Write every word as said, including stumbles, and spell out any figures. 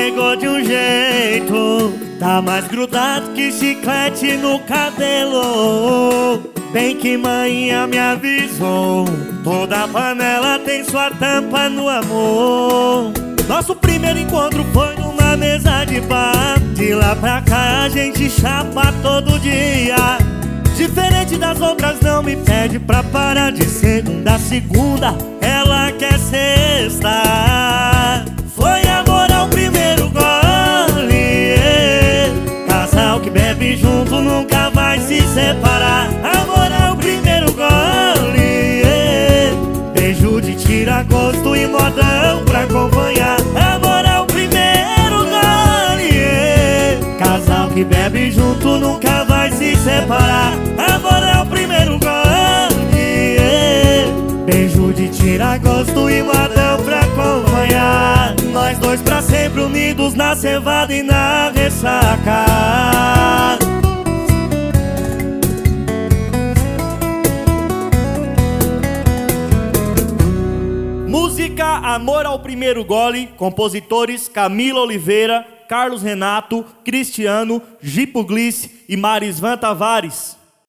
pegou de um jeito, tá mais grudado que chiclete no cabelo. Bem que manhã me avisou, toda panela tem sua tampa no amor. Nosso primeiro encontro foi numa mesa de bar. De lá pra cá a gente chapa todo dia. Diferente das outras, não me pede pra parar de segunda a segunda, ela quer sexta. Foi amor ao primeiro gole, yeah. Casal que bebe junto nunca vai se separar. Amor ao primeiro gole, yeah. Beijo de tira-gosto e modão pra acompanhar. Amor ao primeiro gole, yeah. Casal que bebe junto nunca vai se separar. Amor é o primeiro gole, yeah. Beijo de tira-gosto e modão pra acompanhar. Nós dois pra sempre unidos na cevada e na ressaca. Música Amor ao Primeiro Gole. Compositores Camila Oliveira, Carlos Renato, Cristiano, Gipo Glice e Marisvan Tavares.